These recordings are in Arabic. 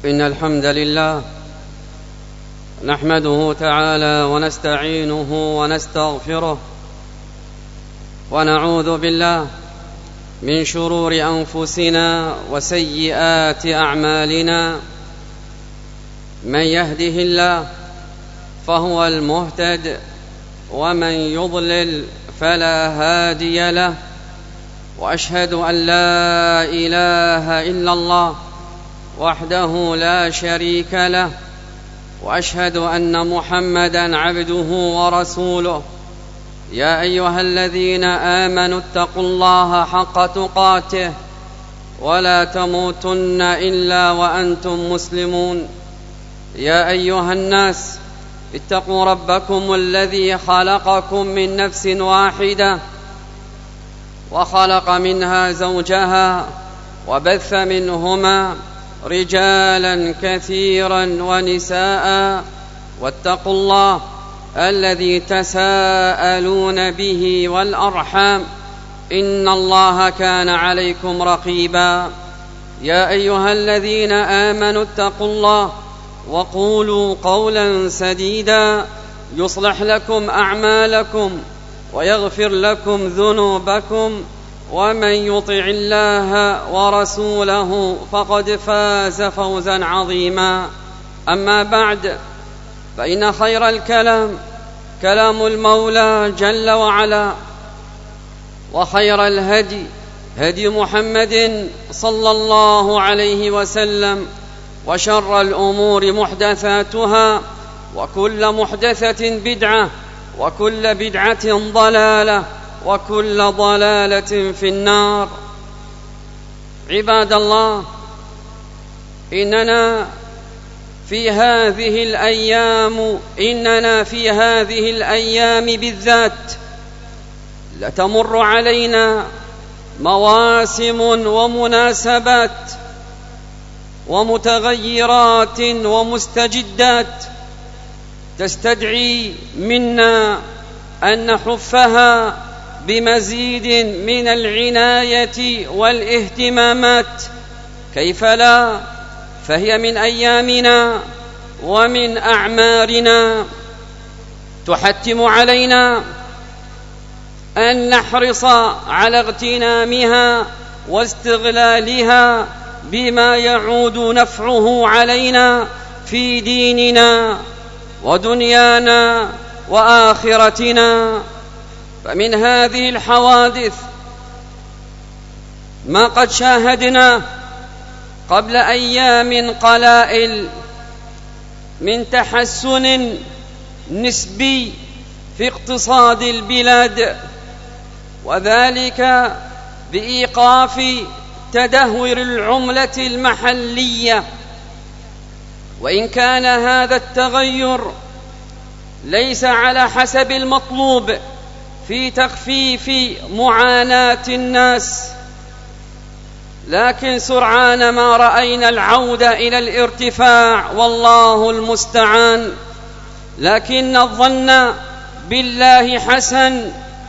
إن الحمد لله نحمده تعالى ونستعينه ونستغفره ونعوذ بالله من شرور أنفسنا وسيئات أعمالنا. من يهده الله فهو المهتد ومن يضلل فلا هادي له، وأشهد أن لا إله إلا الله وحده لا شريك له، وأشهد أن محمدًا عبده ورسوله. يا أيها الذين آمنوا اتقوا الله حق تقاته ولا تموتن إلا وأنتم مسلمون. يا أيها الناس اتقوا ربكم الذي خلقكم من نفس واحدة وخلق منها زوجها وبث منهما رجالا كثيرا ونساء، واتقوا الله الذي تساءلون به والأرحام إن الله كان عليكم رقيبا. يا أيها الذين آمنوا اتقوا الله وقولوا قولا سديدا يصلح لكم أعمالكم ويغفر لكم ذنوبكم، ومن يطع الله ورسوله فقد فاز فوزا عظيما. أما بعد، فإن خير الكلام كلام المولى جل وعلا، وخير الهدي هدي محمد صلى الله عليه وسلم، وشر الأمور محدثاتها، وكل محدثة بدعة، وكل بدعة ضلالة، وكل ضلالة في النار. عباد الله، إننا في هذه الأيام بالذات لتمر علينا مواسم ومناسبات ومتغيرات ومستجدات تستدعي منا أن نحفها بمزيد من العناية والاهتمامات. كيف لا؟ فهي من أيامنا ومن أعمارنا، تحتم علينا أن نحرص على اغتنامها واستغلالها بما يعود نفعه علينا في ديننا ودنيانا وآخرتنا. فمن هذه الحوادث ما قد شاهدناه قبل أيام قلائل من تحسن نسبي في اقتصاد البلاد، وذلك بإيقاف تدهور العملة المحلية. وإن كان هذا التغير ليس على حسب المطلوب في تخفيف معاناة الناس، لكن سرعان ما رأينا العودة إلى الارتفاع، والله المستعان. لكن الظن بالله حسن،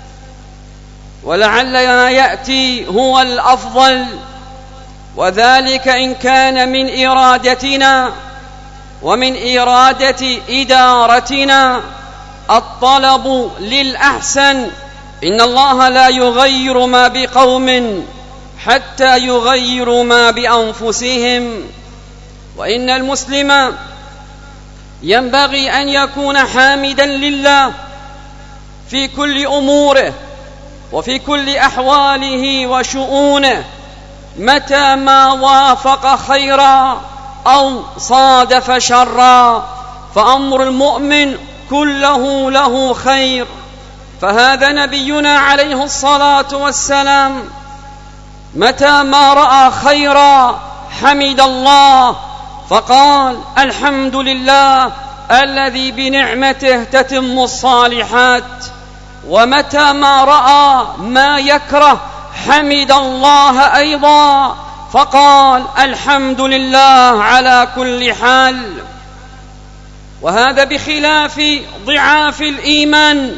ولعل ما يأتي هو الأفضل، وذلك إن كان من إرادتنا ومن إرادة إدارتنا الطلب للأحسن. إن الله لا يغير ما بقوم حتى يغيروا ما بأنفسهم. وإن المسلم ينبغي أن يكون حامدا لله في كل أموره وفي كل أحواله وشؤونه، متى ما وافق خيرا أو صادف شرا، فأمر المؤمن كله له خير. فهذا نبينا عليه الصلاة والسلام متى ما رأى خيرا حمد الله فقال: الحمد لله الذي بنعمته تتم الصالحات. ومتى ما رأى ما يكره حمد الله أيضا فقال: الحمد لله على كل حال. وهذا بخلاف ضعاف الإيمان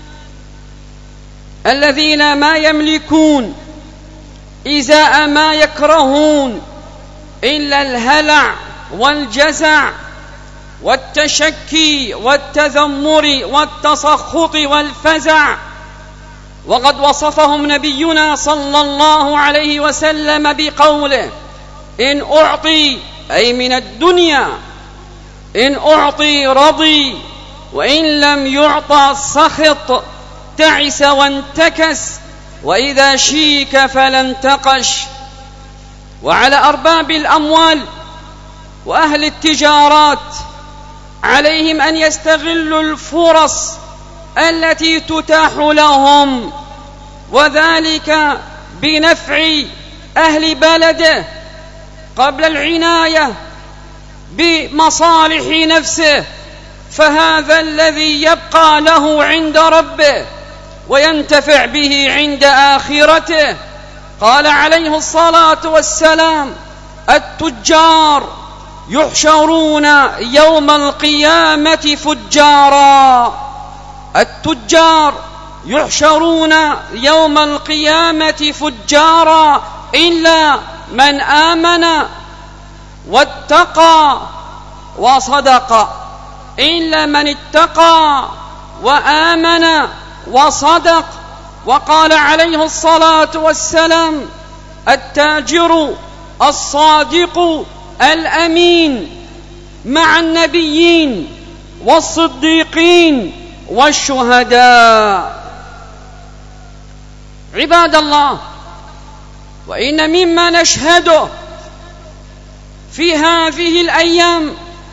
الذين ما يملكون إزاء ما يكرهون إلا الهلع والجزع والتشكي والتذمر والتسخط والفزع. وقد وصفهم نبينا صلى الله عليه وسلم بقوله: إن أعطي، أي من الدنيا، إن أعطي رضي، وإن لم يعطى سخط، تعس وانتكس، وإذا شيك فلا انتقش. وعلى أرباب الأموال وأهل التجارات عليهم أن يستغلوا الفرص التي تتاح لهم، وذلك بنفع أهل بلده قبل العناية بمصالح نفسه، فهذا الذي يبقى له عند ربه وينتفع به عند آخرته. قال عليه الصلاة والسلام: التجار يحشرون يوم القيامة فجارا. التجار يحشرون يوم القيامة فجارا إلا من آمن واتقى وصدق، إلا من اتقى وآمن وصدق. وقال عليه الصلاة والسلام: التاجر الصادق الأمين مع النبيين والصديقين والشهداء. عباد الله، وإن مما نشهده في هذه الأيام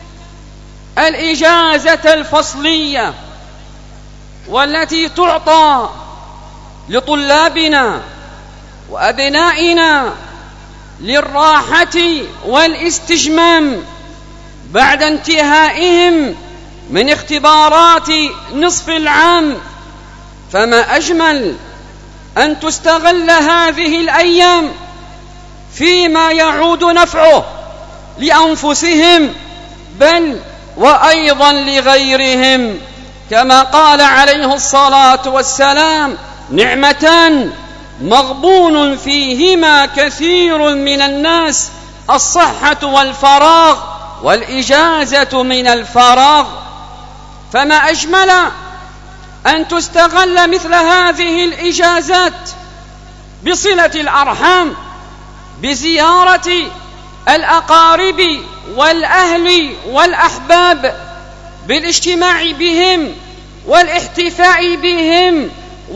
الإجازة الفصلية، والتي تعطى لطلابنا وأبنائنا للراحة والاستجمام بعد انتهائهم من اختبارات نصف العام. فما أجمل أن تستغل هذه الأيام فيما يعود نفعه لأنفسهم، بل وأيضا لغيرهم، كما قال عليه الصلاة والسلام: نعمتان مغبون فيهما كثير من الناس، الصحة والفراغ، والإجازة من الفراغ. فما أجمل أن تستغل مثل هذه الإجازات بصلة الأرحام، بزيارة الأقارب والأهل والأحباب، بالاجتماع بهم والاحتفاء بهم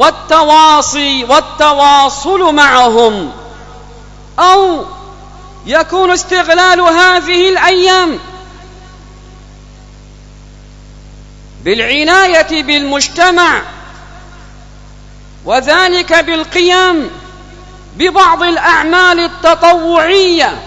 والتواصل معهم. أو يكون استغلال هذه الأيام بالعناية بالمجتمع، وذلك بالقيام ببعض الأعمال التطوعية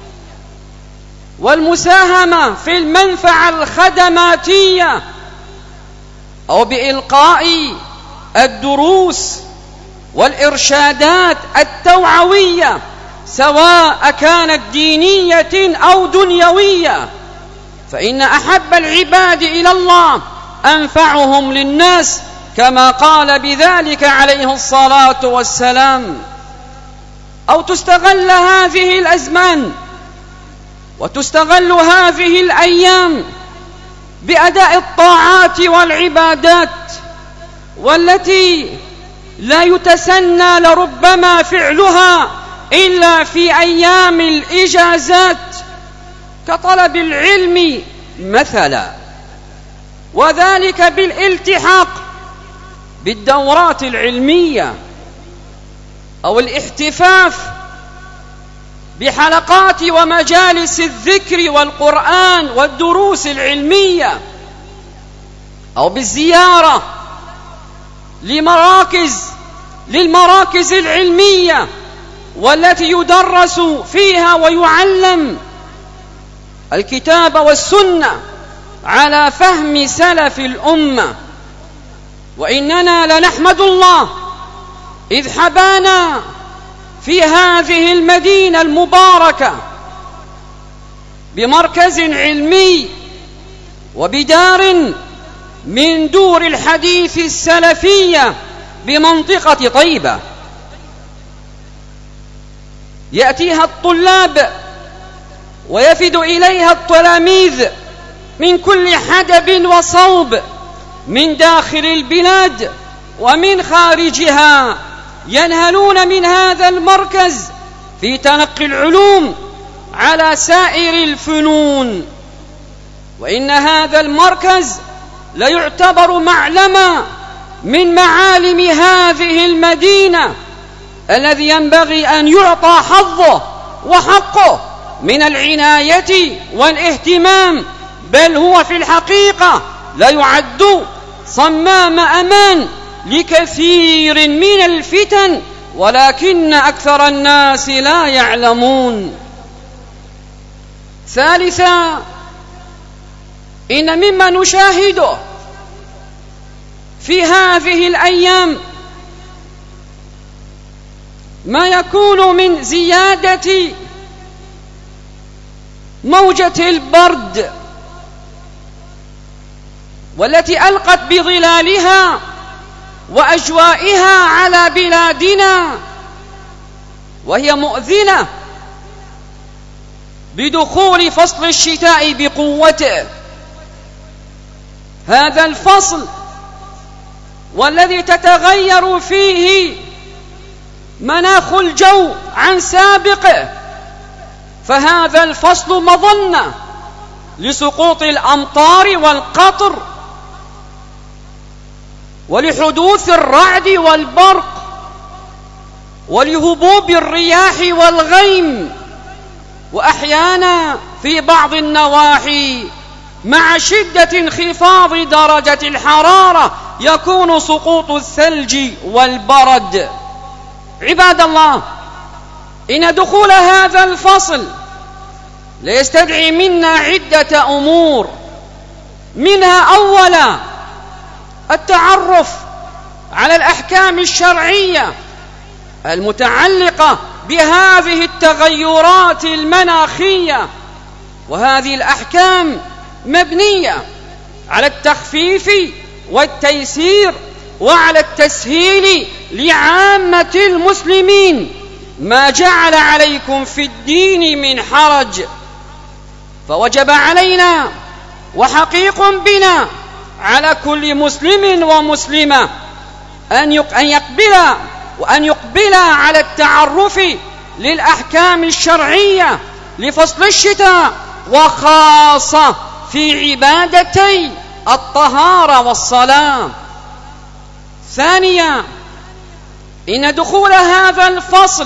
والمساهمة في المنفعة الخدماتية، أو بإلقاء الدروس والإرشادات التوعوية، سواء كانت دينية أو دنيوية، فإن أحب العباد إلى الله أنفعهم للناس، كما قال بذلك عليه الصلاة والسلام. أو تستغل هذه الأزمان وتستغل هذه الأيام بأداء الطاعات والعبادات، والتي لا يتسنى لربما فعلها إلا في أيام الإجازات، كطلب العلم مثلا، وذلك بالالتحاق بالدورات العلمية، أو الاحتفاف بحلقات ومجالس الذكر والقرآن والدروس العلمية، أو بالزيارة للمراكز العلمية والتي يدرس فيها ويعلم الكتاب والسنة على فهم سلف الأمة. وإننا لنحمد الله إذ حبانا في هذه المدينة المباركة بمركز علمي وبدار من دور الحديث السلفية بمنطقة طيبة، يأتيها الطلاب ويفد إليها التلاميذ من كل حدب وصوب، من داخل البلاد ومن خارجها، ينهلون من هذا المركز في تلقي العلوم على سائر الفنون. وإن هذا المركز ليعتبر معلما من معالم هذه المدينة، الذي ينبغي أن يعطى حظه وحقه من العناية والاهتمام، بل هو في الحقيقة ليعد صمام أمان لكثير من الفتن، ولكن أكثر الناس لا يعلمون. ثالثا، إن مما نشاهده في هذه الأيام ما يكون من زيادة موجة البرد، والتي ألقت بظلالها وأجوائها على بلادنا، وهي مؤذنة بدخول فصل الشتاء بقوته. هذا الفصل والذي تتغير فيه مناخ الجو عن سابقه، فهذا الفصل مظنة لسقوط الأمطار والقطر، ولحدوث الرعد والبرق، ولهبوب الرياح والغيم، وأحيانا في بعض النواحي مع شدة انخفاض درجة الحرارة يكون سقوط الثلج والبرد. عباد الله، إن دخول هذا الفصل ليستدعي منا عدة أمور، منها أولا التعرف على الأحكام الشرعية المتعلقة بهذه التغيرات المناخية، وهذه الأحكام مبنية على التخفيف والتيسير وعلى التسهيل لعامة المسلمين، ما جعل عليكم في الدين من حرج. فوجب علينا وحقيق بنا على كل مسلم ومسلمة أن يقبل على التعرف للأحكام الشرعية لفصل الشتاء، وخاصة في عبادتي الطهارة والصلاة. ثانيا، إن دخول هذا الفصل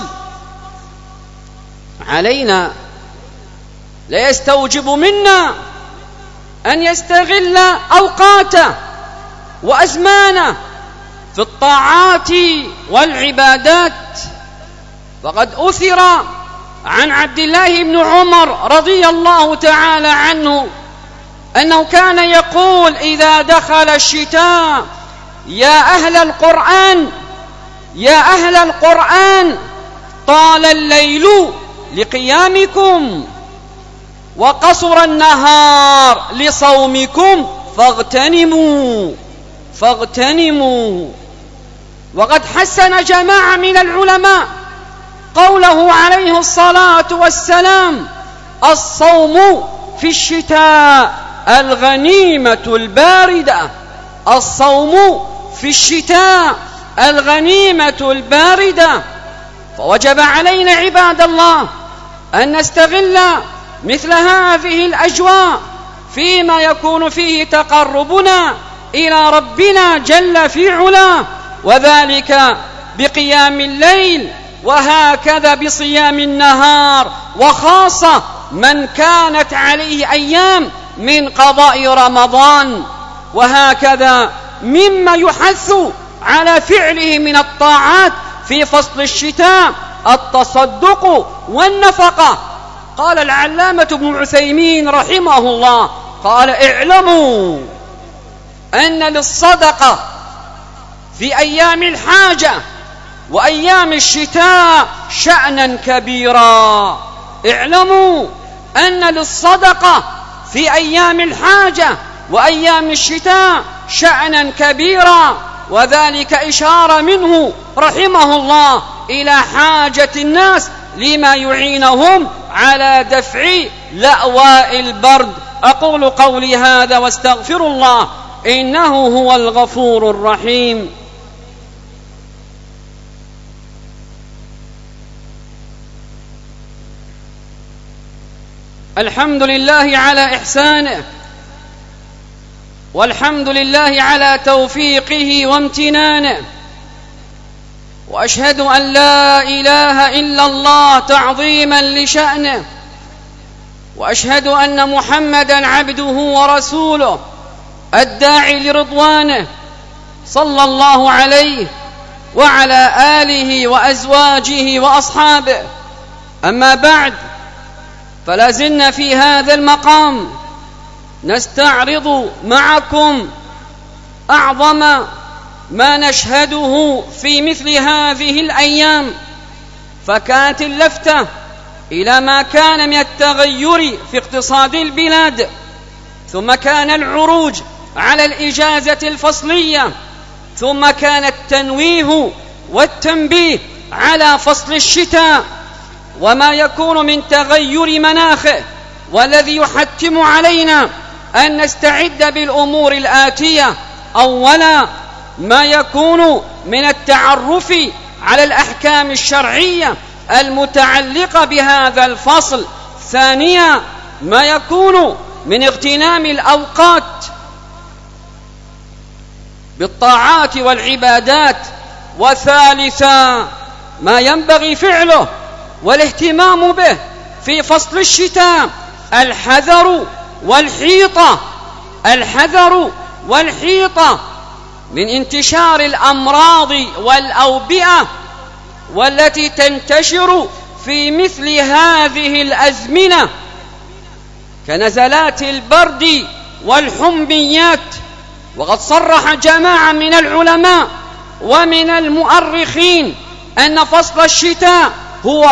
علينا لا يستوجب منا أن يستغل أوقاته وأزمانه في الطاعات والعبادات. فقد أثر عن عبد الله بن عمر رضي الله تعالى عنه أنه كان يقول إذا دخل الشتاء: يا أهل القرآن، يا أهل القرآن، طال الليل لقيامكم وقصر النهار لصومكم فاغتنموا. وقد حسن جماعة من العلماء قوله عليه الصلاة والسلام: الصوم في الشتاء الغنيمة الباردة، الصوم في الشتاء الغنيمة الباردة. فوجب علينا عباد الله أن نستغل مثل هذه الأجواء فيما يكون فيه تقربنا إلى ربنا جل في علاه، وذلك بقيام الليل، وهكذا بصيام النهار، وخاصة من كانت عليه أيام من قضاء رمضان. وهكذا مما يحث على فعله من الطاعات في فصل الشتاء التصدق والنفقة. قال العلامة ابن عثيمين رحمه الله، قال: اعلموا أن للصدقة في أيام الحاجة وأيام الشتاء شأنا كبيرا. اعلموا أن للصدقة في أيام الحاجة وأيام الشتاء شأنا كبيرا، وذلك إشارة منه رحمه الله إلى حاجة الناس لما يعينهم على دفع لأواء البرد. أقول قولي هذا واستغفر الله إنه هو الغفور الرحيم. الحمد لله على إحسانه، والحمد لله على توفيقه وامتنانه، وأشهد أن لا إله إلا الله تعظيما لشأنه، وأشهد أن محمدا عبده ورسوله الداعي لرضوانه، صلى الله عليه وعلى آله وأزواجه وأصحابه. أما بعد، فلا زلنا في هذا المقام نستعرض معكم أعظم ما نشهده في مثل هذه الأيام، فكانت اللفتة إلى ما كان من التغير في اقتصاد البلاد، ثم كان العروج على الإجازة الفصلية، ثم كان التنويه والتنبيه على فصل الشتاء وما يكون من تغير مناخه، والذي يحتم علينا أن نستعد بالأمور الآتية. أولا، ما يكون من التعرف على الأحكام الشرعية المتعلقة بهذا الفصل. ثانيا، ما يكون من اغتنام الأوقات بالطاعات والعبادات. وثالثا، ما ينبغي فعله والاهتمام به في فصل الشتاء الحذر والحيطة من انتشار الأمراض والأوبئة والتي تنتشر في مثل هذه الأزمنة، كنزلات البرد والحميات. وقد صرح جماعة من العلماء ومن المؤرخين أن فصل الشتاء هو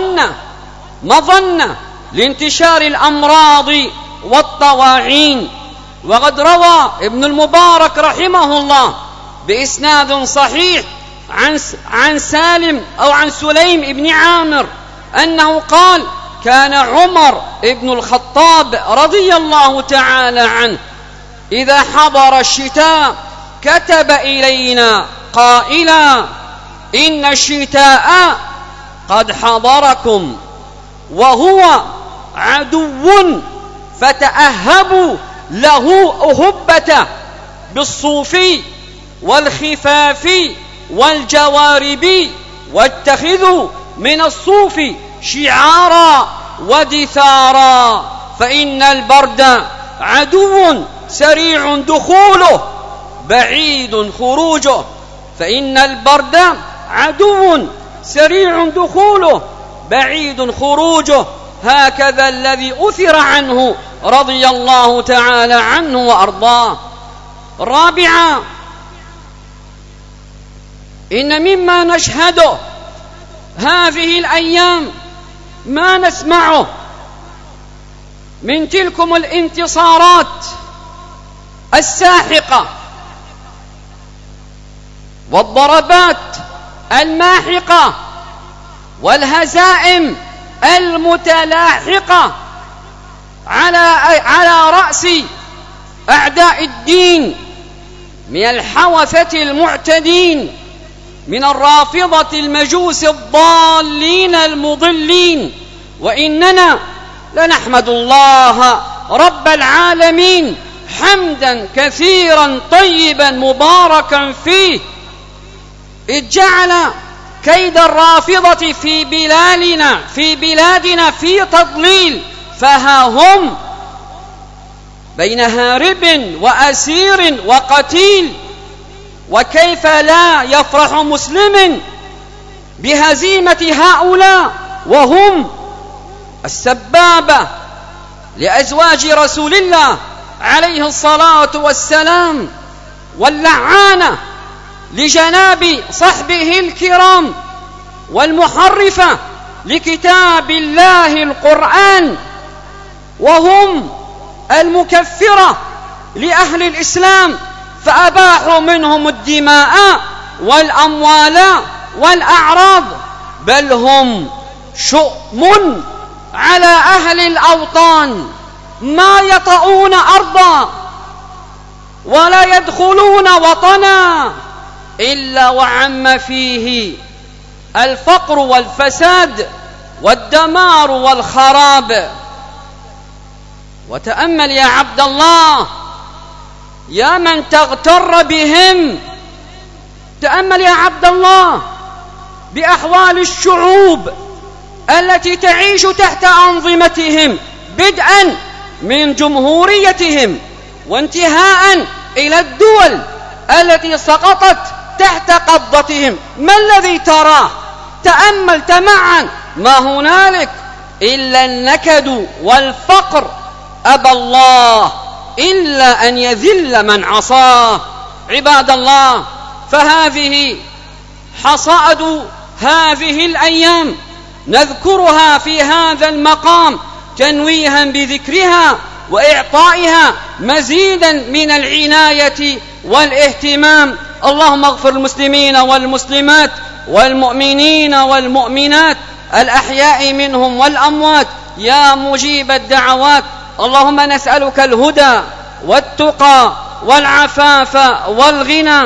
مظنة لانتشار الأمراض والطواعين. وقد روى ابن المبارك رحمه الله بإسناد صحيح عن سالم أو عن سليم بن عامر أنه قال: كان عمر بن الخطاب رضي الله تعالى عنه إذا حضر الشتاء كتب إلينا قائلا: إن الشتاء قد حضركم وهو عدو، فتأهبوا له أهبة بالصوف والخفاف والجوارب، واتخذوا من الصوف شعارا ودثارا، فإن البرد عدو سريع دخوله بعيد خروجه. فإن البرد عدو سريع دخوله بعيد خروجه. هكذا الذي أثر عنه رضي الله تعالى عنه وأرضاه. رابعا، إن مما نشهده هذه الأيام ما نسمعه من تلكم الانتصارات الساحقة والضربات الماحقة والهزائم المتلاحقة على رأس أعداء الدين من الحوثة المعتدين، من الرافضة المجوس الضالين المضلين. وإننا لنحمد الله رب العالمين حمدا كثيرا طيبا مباركا فيه، إذ جعل كيد الرافضة في بلادنا في تضليل، فها هم بين هارب وأسير وقتيل. وكيف لا يفرح مسلم بهزيمة هؤلاء وهم السبابة لأزواج رسول الله عليه الصلاة والسلام، واللعانة لجناب صحبه الكرام، والمحرفة لكتاب الله القرآن، وهم المكفرة لأهل الإسلام، فأباحوا منهم الدماء والأموال والأعراض، بل هم شؤم على أهل الأوطان ما يطؤون أرضا ولا يدخلون وطنا إلا وعم فيه الفقر والفساد والدمار والخراب. وتأمل يا عبد الله يا من تغتر بهم، تأمل يا عبد الله بأحوال الشعوب التي تعيش تحت أنظمتهم، بدءا من جمهوريتهم وانتهاء إلى الدول التي سقطت تحت قبضتهم. ما الذي تراه؟ تأمل تمعن، ما هنالك إلا النكد والفقر. أبى الله إلا أن يذل من عصاه. عباد الله، فهذه حصائد هذه الأيام نذكرها في هذا المقام تنويها بذكرها وإعطائها مزيدا من العناية والاهتمام. اللهم اغفر المسلمين والمسلمات والمؤمنين والمؤمنات الأحياء منهم والأموات يا مجيب الدعوات. اللهم نسألك الهدى والتقى والعفاف والغنى.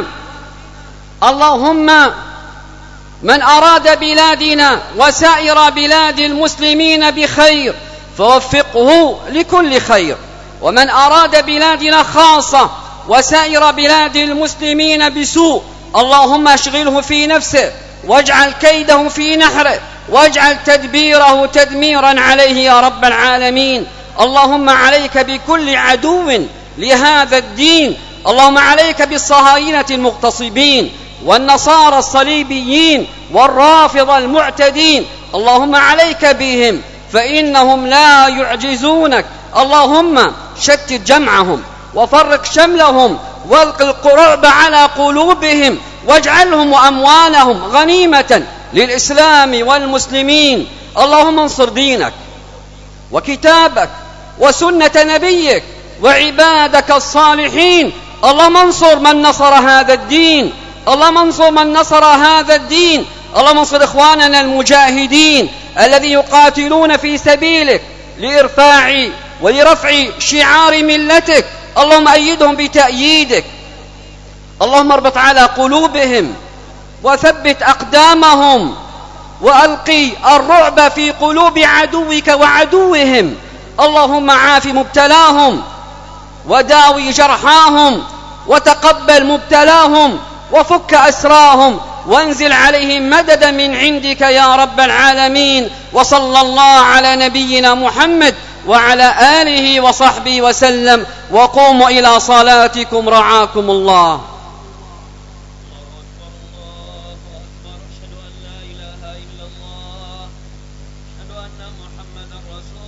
اللهم من أراد بلادنا وسائر بلاد المسلمين بخير فوفقه لكل خير، ومن أراد بلادنا خاصة وسائر بلاد المسلمين بسوء اللهم اشغله في نفسه واجعل كيده في نحره واجعل تدبيره تدميرا عليه يا رب العالمين. اللهم عليك بكل عدو لهذا الدين، اللهم عليك بالصهاينة المغتصبين والنصارى الصليبيين والرافضة المعتدين، اللهم عليك بهم فإنهم لا يعجزونك. اللهم شتت جمعهم وفرق شملهم والق الرعب على قلوبهم واجعلهم وأموالهم غنيمة للإسلام والمسلمين. اللهم انصر دينك وكتابك وسنة نبيك وعبادك الصالحين. اللهم انصر من نصر هذا الدين، اللهم انصر من نصر هذا الدين. اللهم انصر إخواننا المجاهدين الذين يقاتلون في سبيلك لإرفاع ولرفع شعار ملتك. اللهم أيدهم بتأييدك، اللهم اربط على قلوبهم وثبت أقدامهم وألقي الرعب في قلوب عدوك وعدوهم. اللهم عاف مبتلاهم وداوي جرحاهم وتقبل مبتلاهم وفك أسراهم وانزل عليهم مددا من عندك يا رب العالمين. وصلى الله على نبينا محمد وعلى آله وصحبه وسلم. وقوموا إلى صلاتكم رعاكم الله.